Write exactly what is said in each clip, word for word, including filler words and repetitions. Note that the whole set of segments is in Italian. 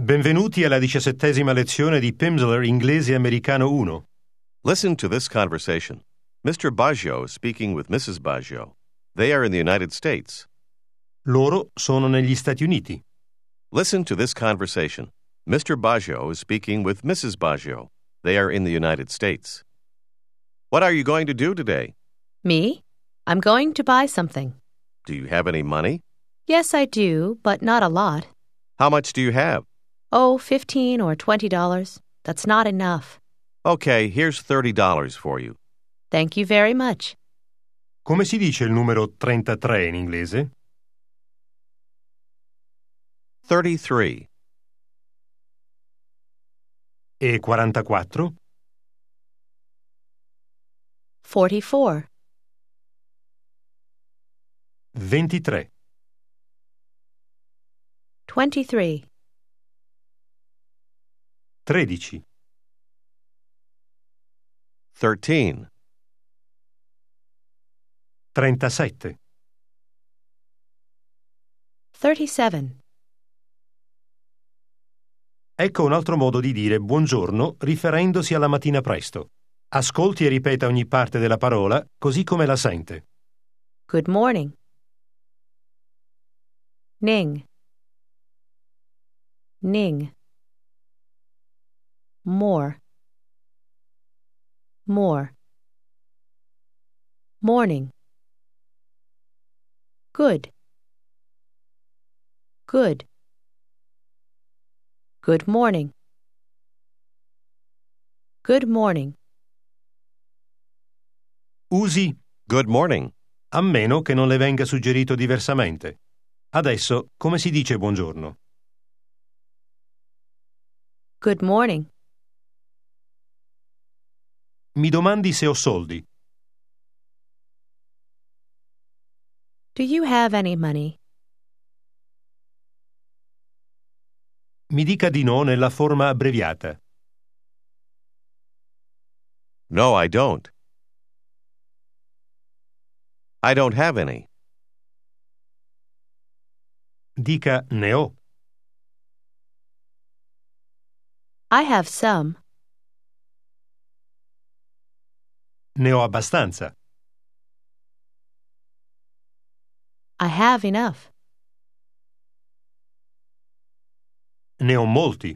Benvenuti alla diciassettesima lezione di Pimsleur Inglese Americano uno. Listen to this conversation. Mister Baggio is speaking with Missus Baggio. They are in the United States. Loro sono negli Stati Uniti. Listen to this conversation. Mister Baggio is speaking with Missus Baggio. They are in the United States. What are you going to do today? Me? I'm going to buy something. Do you have any money? Yes, I do, but not a lot. How much do you have? Oh, fifteen or twenty dollars. That's not enough. Okay, here's thirty dollars for you. Thank you very much. Come si dice il numero trentatré in inglese? thirty-three. E quarantaquattro? Forty-four. ventitré. Twenty-three. tredici. thirteen. trentasette. Thirty-seven. Ecco un altro modo di dire buongiorno riferendosi alla mattina presto. Ascolti e ripeta ogni parte della parola così come la sente. Good morning. Ning. Ning. More. More. Morning. Good. Good. Good morning. Good morning. Usi Good morning. a meno che non le venga suggerito diversamente. Adesso, come si dice buongiorno? Good morning. Mi domandi se ho soldi. Do you have any money? Mi dica di no nella forma abbreviata. No, I don't. I don't have any. Dica ne ho. I have some. Ne ho abbastanza. I have enough. Ne ho molti.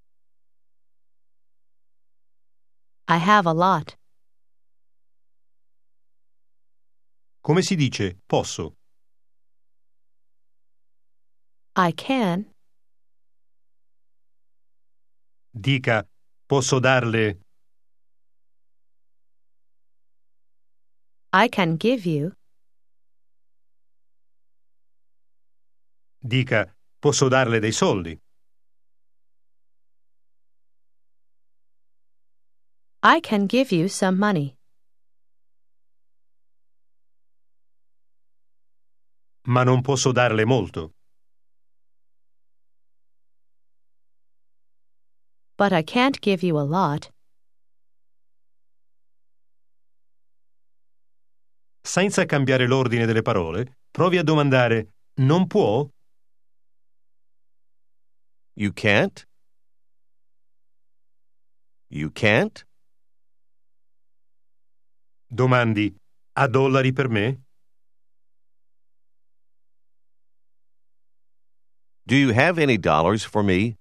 I have a lot. Come si dice posso? I can. Dica posso darle. I can give you. Dica posso darle dei soldi. I can give you some money. Ma non posso darle molto. But I can't give you a lot. Senza cambiare l'ordine delle parole, provi a domandare non può? You can't? You can't? Domandi ha dollari per me? Do you have any dollars for me?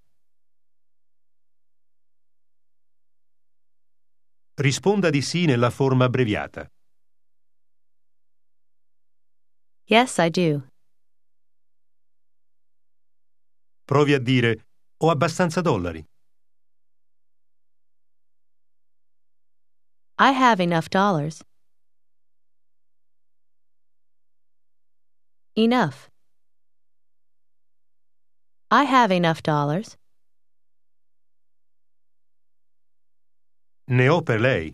Risponda di sì nella forma abbreviata. Yes, I do. Provi a dire ho abbastanza dollari. I have enough dollars. Enough. I have enough dollars. Ne ho per lei.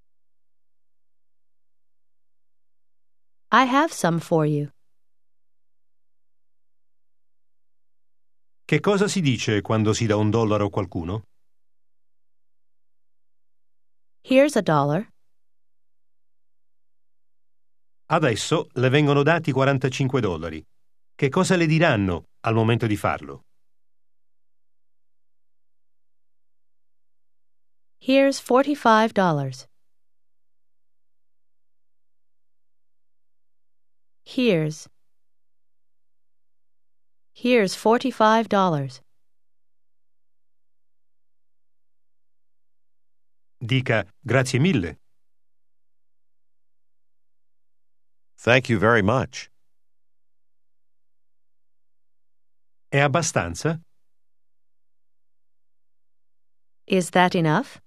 I have some for you. Che cosa si dice quando si dà un dollaro a qualcuno? Here's a dollar. Adesso le vengono dati quarantacinque dollari. Che cosa le diranno al momento di farlo? Here's forty-five dollars. Here's. Here's forty-five dollars. Dica grazie mille. Thank you very much. È abbastanza? Is that enough?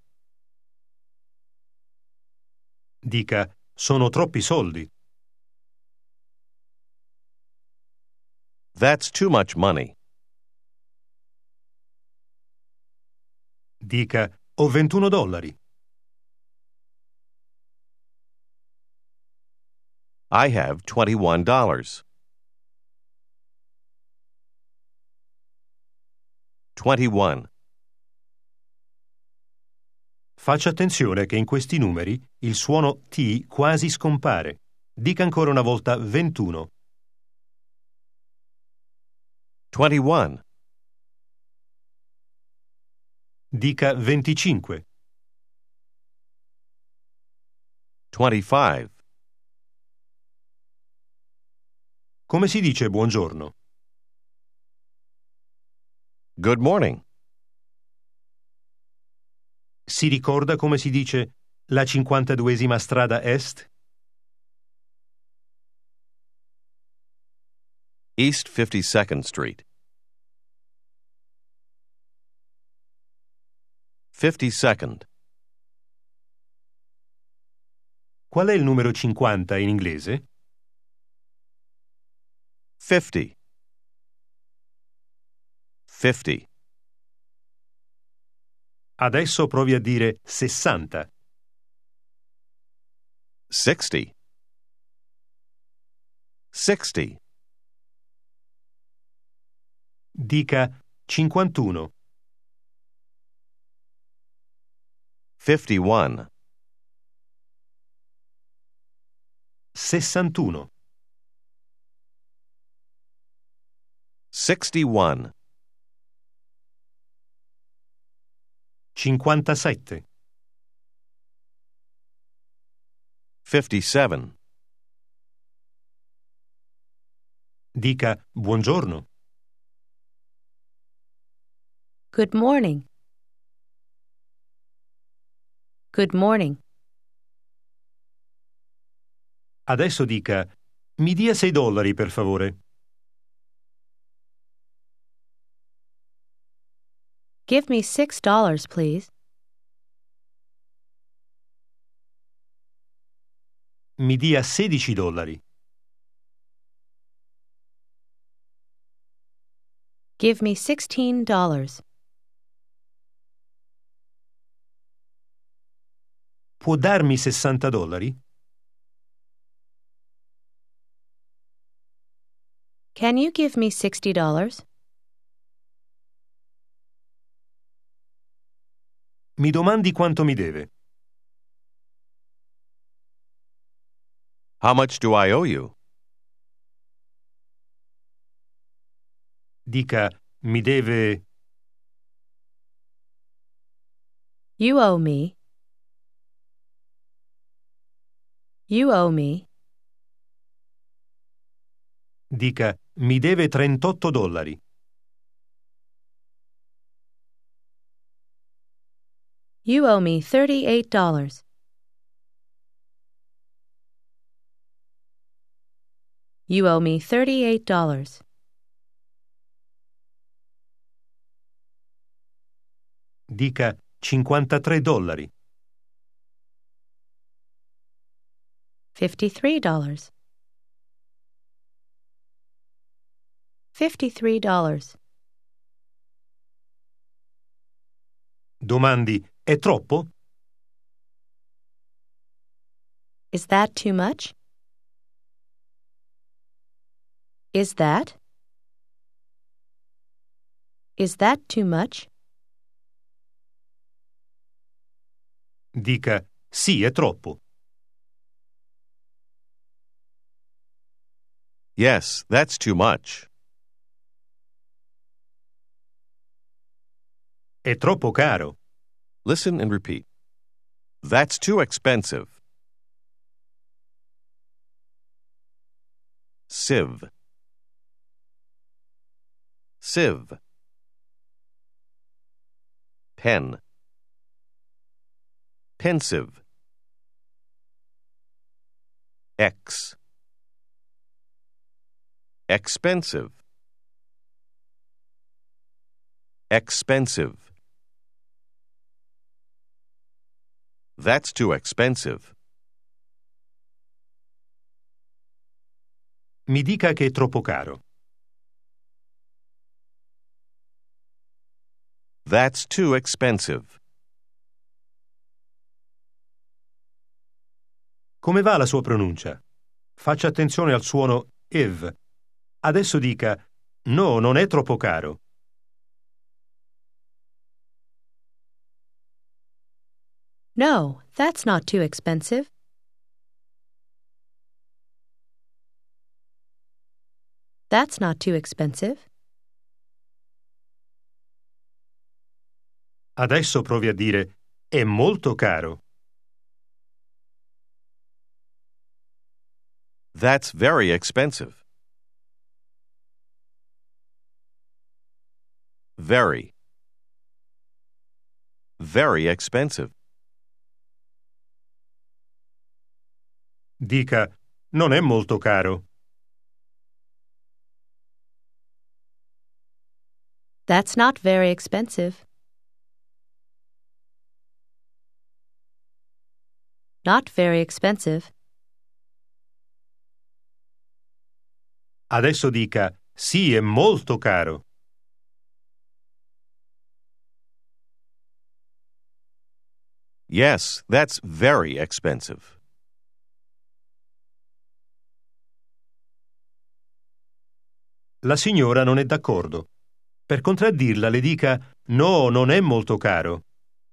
Dica sono troppi soldi. That's too much money. Dica ho ventuno dollari. I have twenty-one dollars. twenty-one. Faccia attenzione che in questi numeri il suono T quasi scompare. Dica ancora una volta ventuno. twenty-one. Dica venticinque. twenty-five. Come si dice buongiorno? Good morning. Si ricorda come si dice la cinquantaduesima strada est? East fifty-second Street. fifty-second. Qual è il numero cinquanta in inglese? fifty. fifty. Adesso provi a dire sessanta. sixty. sixty. Dica cinquantuno. fifty-one. sessantuno. sixty-one. cinquantasette. fifty-seven. Dica buongiorno. Good morning. Good morning. Adesso dica mi dia sei dollari per favore. Give me six dollars, please. Mi dia sedici dollari. Give me sixteen dollars. Può darmi sessanta dollari? Can you give me sixty dollars? Mi domandi quanto mi deve. How much do I owe you? Dica mi deve. You owe me. You owe me. Dica mi deve trentotto dollari. You owe me thirty-eight dollars. You owe me thirty-eight dollars. Dica cinquantatré dollari. Fifty-three dollars. Fifty-three dollars. Domandi è troppo? Is that too much? Is that? Is that too much? Dica sì, è troppo. Yes, that's too much. È troppo caro. Listen and repeat. That's too expensive. Sieve. Sieve. Pen. Pensive. X. Expensive. Expensive. That's too expensive. Mi dica che è troppo caro. That's too expensive. Come va la sua pronuncia? Faccia attenzione al suono ev. Adesso dica no, non è troppo caro. No, that's not too expensive. That's not too expensive. Adesso provi a dire è molto caro. That's very expensive. Very. Very expensive. Dica non è molto caro. That's not very expensive. Not very expensive. Adesso dica sì, è molto caro. Yes, that's very expensive. La signora non è d'accordo. Per contraddirla le dica no, non è molto caro.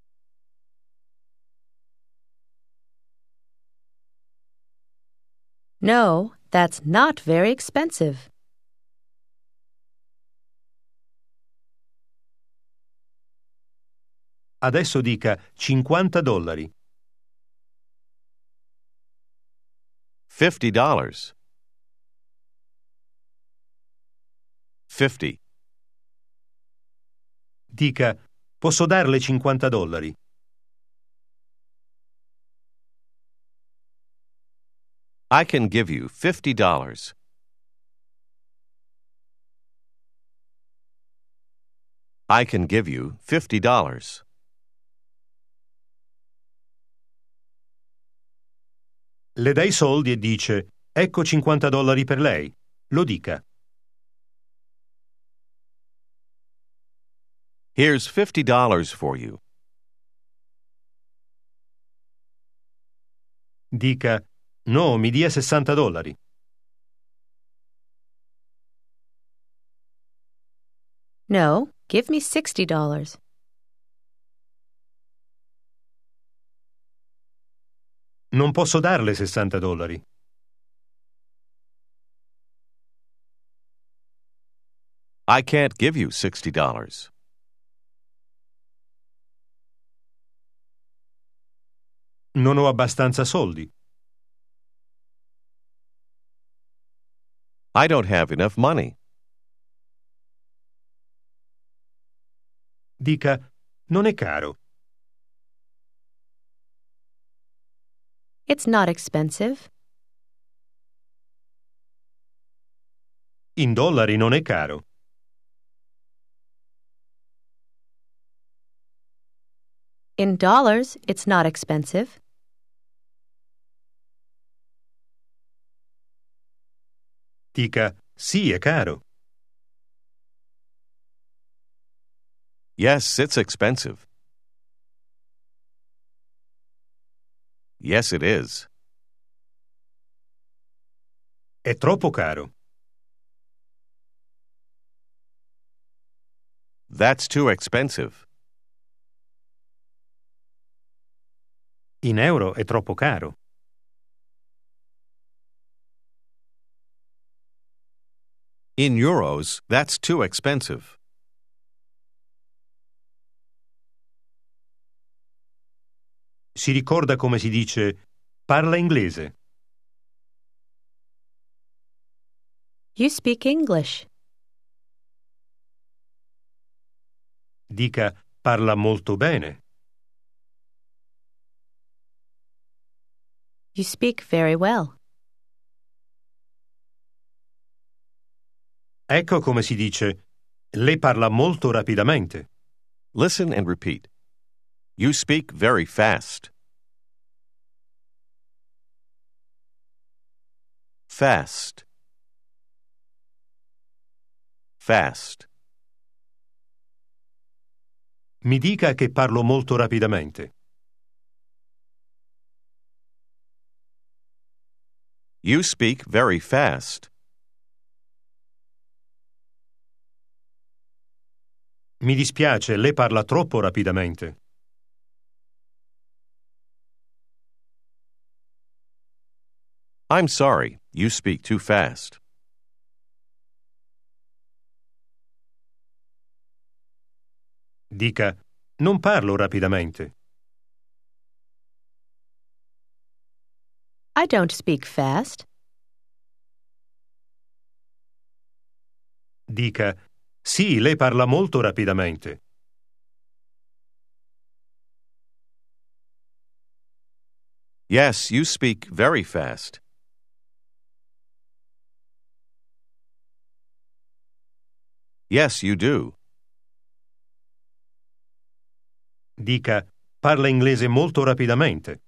No, that's not very expensive. Adesso dica cinquanta dollari. Fifty dollars. Fifty. Dica posso darle cinquanta dollari. I can give you fifty dollars. I can give you fifty dollars. Le dà i soldi e dice ecco cinquanta dollari per lei. Lo dica. Here's fifty dollars for you. Dica no, mi dia sessanta dollari. No, give me sixty dollars. Non posso darle sessanta dollari. I can't give you sixty dollars. Non ho abbastanza soldi. I don't have enough money. Dica non è caro. It's not expensive. In dollari non è caro. In dollars, it's not expensive. Dica sì, è caro. Yes, it's expensive. Yes, it is. È troppo caro. That's too expensive. In euro è troppo caro. In euros, that's too expensive. Si ricorda come si dice parla inglese? You speak English. Dica parla molto bene. You speak very well. Ecco come si dice lei parla molto rapidamente. Listen and repeat. You speak very fast. Fast. Fast. Mi dica che parlo molto rapidamente. You speak very fast. Mi dispiace, lei parla troppo rapidamente. I'm sorry, you speak too fast. Dica non parlo rapidamente. I don't speak fast. Dica sì, lei parla molto rapidamente. Yes, you speak very fast. Yes, you do. Dica parla inglese molto rapidamente.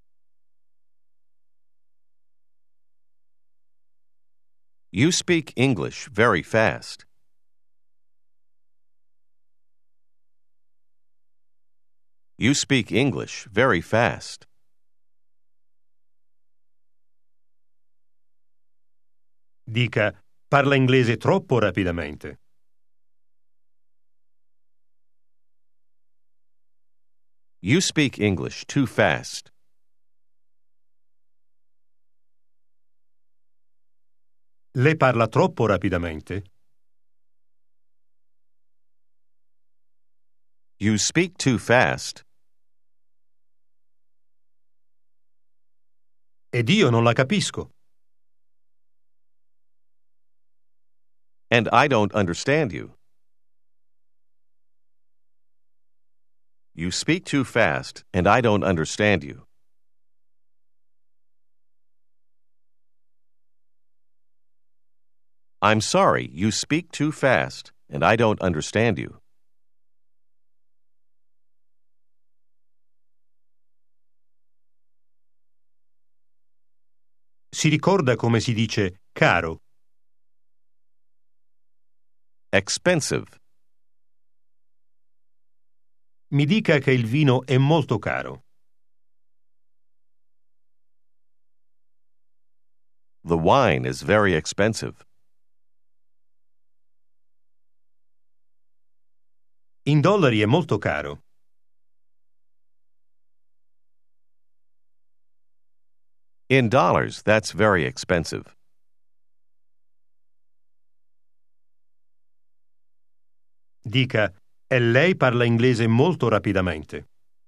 You speak English very fast. You speak English very fast. Dica parla inglese troppo rapidamente. You speak English too fast. Lei parla troppo rapidamente. You speak too fast. Ed io non la capisco. And I don't understand you. You speak too fast, and I don't understand you. I'm sorry, you speak too fast, and I don't understand you. Si ricorda come si dice caro. Expensive. Mi dica che il vino è molto caro. The wine is very expensive. In dollari è molto caro. In dollars, that's very expensive. Dica e lei parla inglese molto rapidamente.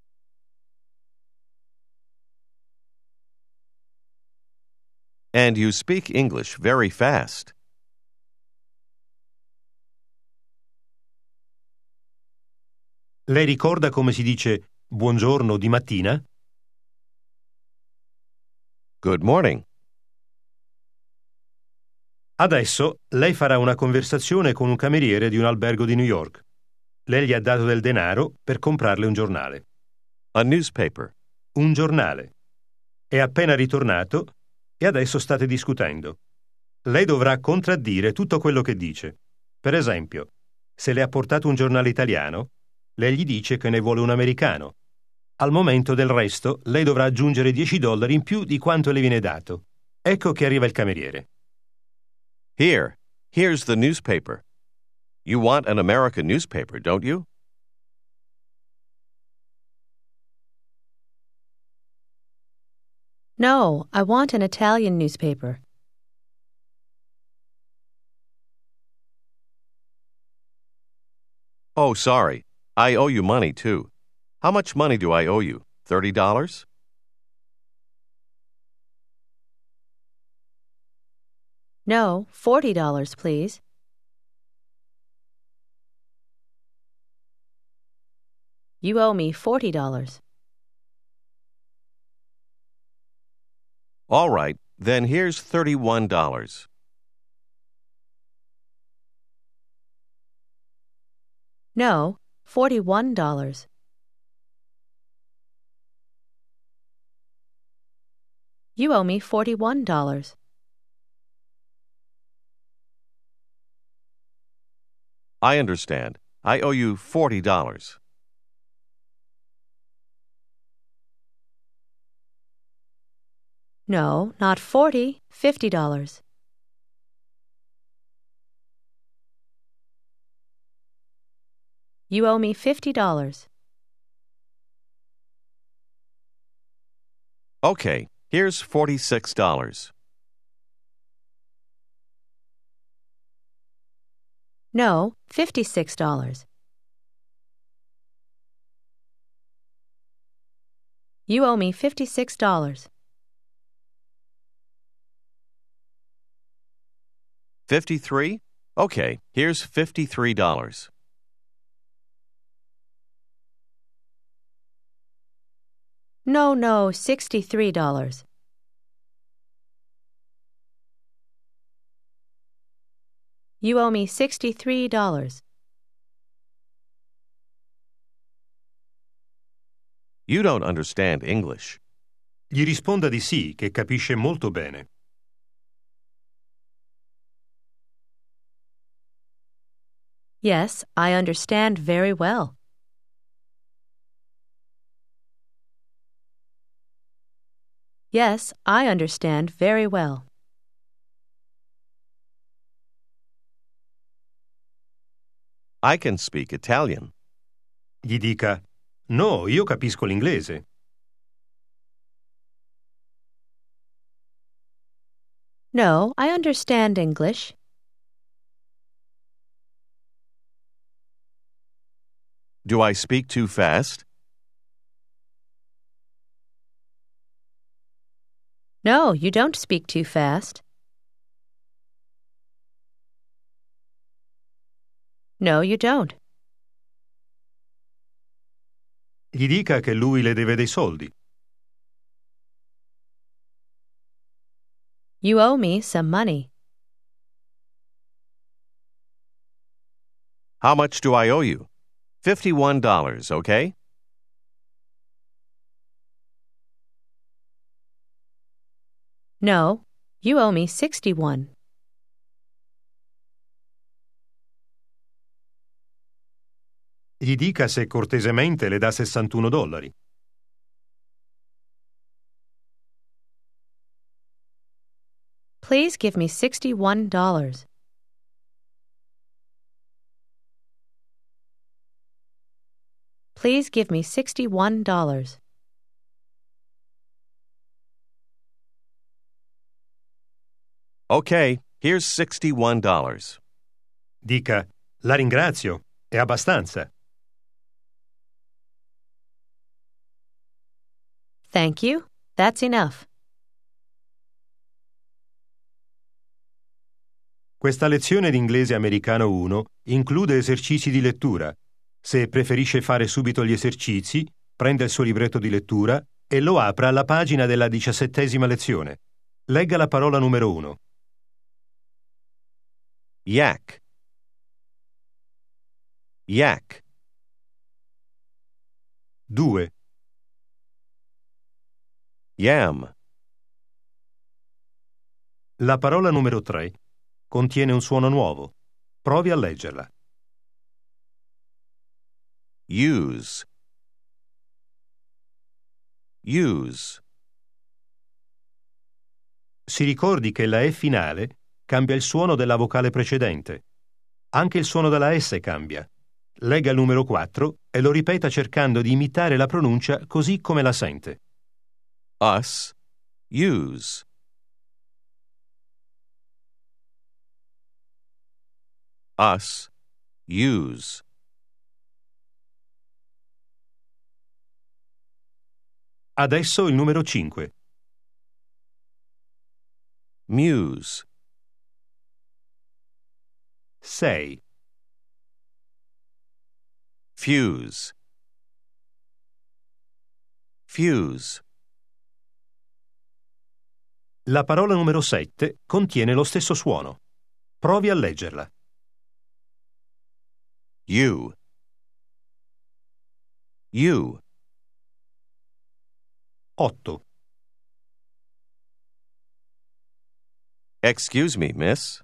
And you speak English very fast. Lei ricorda come si dice buongiorno di mattina? Good morning. Adesso lei farà una conversazione con un cameriere di un albergo di New York. Lei gli ha dato del denaro per comprarle un giornale. A newspaper. Un giornale. È appena ritornato e adesso state discutendo. Lei dovrà contraddire tutto quello che dice. Per esempio, se le ha portato un giornale italiano, lei gli dice che ne vuole un americano. Al momento del resto, lei dovrà aggiungere dieci dollari in più di quanto le viene dato. Ecco che arriva il cameriere. Here, here's the newspaper. You want an American newspaper, don't you? No, I want an Italian newspaper. Oh, sorry. I owe you money, too. How much money do I owe you? thirty dollars? No, forty dollars, please. You owe me forty dollars. All right, then here's thirty-one dollars. No, forty-one dollars. You owe me forty-one dollars. I understand. I owe you forty dollars. No, not forty, fifty dollars. You owe me fifty dollars. Okay, here's forty-six dollars. No, fifty-six dollars. You owe me fifty-six dollars. fifty-three? Okay, here's fifty-three dollars. No, no, sixty-three dollars. You owe me sixty-three dollars. You don't understand English. Gli risponda di sì, che capisce molto bene. Yes, I understand very well. Yes, I understand very well. I can speak Italian. Gli dica: no, io capisco l'inglese. No, I understand English. Do I speak too fast? No, you don't speak too fast. No, you don't. Gli dica che lui le deve dei soldi. You owe me some money. How much do I owe you? fifty-one dollars, okay? No, you owe me sixty-one. Gli dica se cortesemente le dà sessantuno dollari. Please give me sixty-one dollars. Please give me sixty-one dollars. Okay, here's sixty-one dollars. Dica: la ringrazio, è abbastanza. Thank you. That's enough. Questa lezione di inglese americano uno include esercizi di lettura. Se preferisce fare subito gli esercizi, prenda il suo libretto di lettura e lo apra alla pagina della diciassettesima lezione. Legga la parola numero uno. Yak. Yak. due, Yam. La parola numero tre contiene un suono nuovo. Provi a leggerla. Use. Use. Si ricordi che la E finale cambia il suono della vocale precedente. Anche il suono della S cambia. Legga il numero quattro e lo ripeta cercando di imitare la pronuncia così come la sente. Us. Use. Us. Use. Adesso il numero cinque. Muse. sei. Fuse. Fuse. La parola numero sette contiene lo stesso suono. Provi a leggerla. You. You. otto. Excuse me, miss.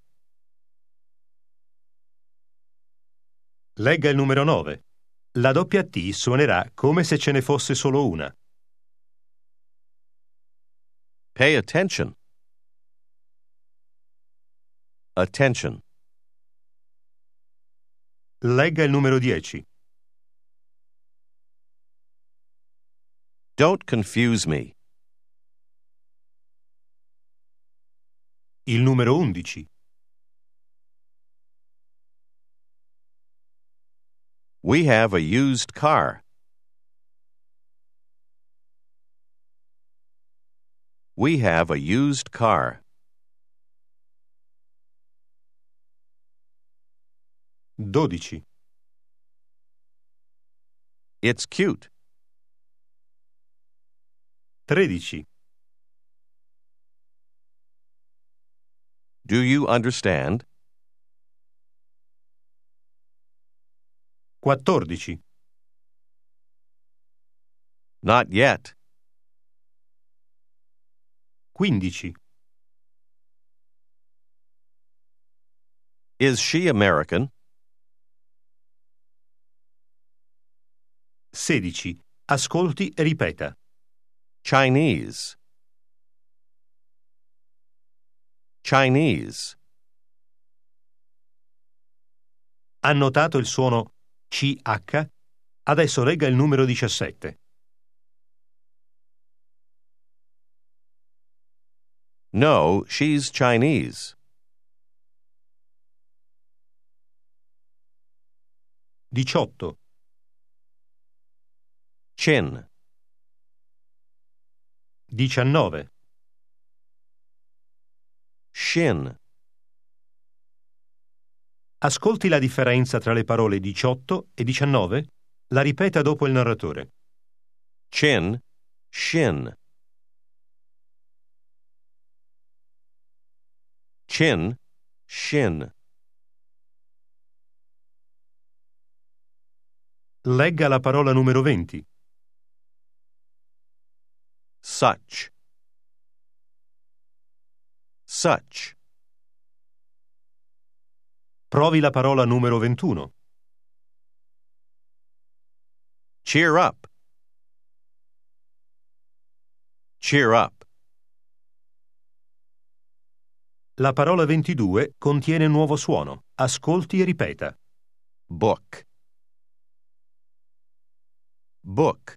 Legga il numero nove. La doppia T suonerà come se ce ne fosse solo una. Pay attention. Attention. Legga il numero dieci. Don't confuse me. Il numero undici. We have a used car. We have a used car. dodici. It's cute. tredici. Do you understand? quattordici. Not yet. quindici. Is she American? sedici. Ascolti e ripeta. Chinese. Chinese. Ha notato il suono C H? Adesso legga il numero diciassette. No, she's Chinese. diciotto. Chin. diciannove. Shin. Ascolti la differenza tra le parole diciotto e diciannove? La ripeta dopo il narratore. Chin. Shin. Chin. Shin. Legga la parola numero venti. Such. Such. Provi la parola numero ventuno. Cheer up. Cheer up. La parola ventidue contiene un nuovo suono. Ascolti e ripeta. Book. Book.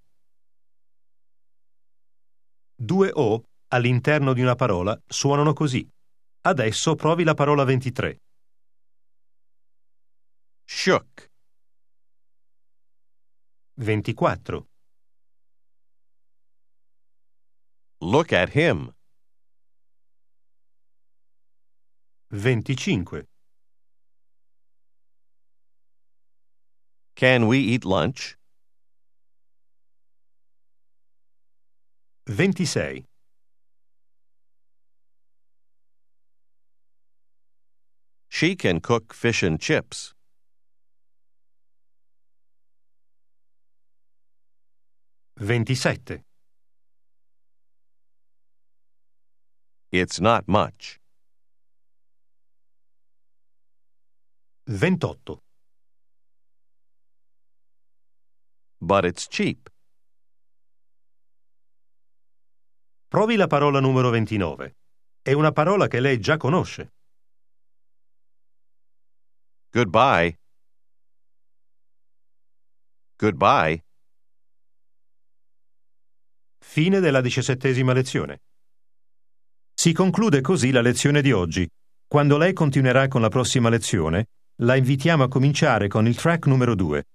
Due O all'interno di una parola suonano così. Adesso provi la parola ventitré. Shook. ventiquattro. Look at him. venticinque. Can we eat lunch? ventisei. She can cook fish and chips. ventisette. It's not much. ventotto. But it's cheap. Provi la parola numero ventinove. È una parola che lei già conosce. Goodbye. Goodbye. Fine della diciassettesima lezione. Si conclude così la lezione di oggi. Quando lei continuerà con la prossima lezione, la invitiamo a cominciare con il track numero due.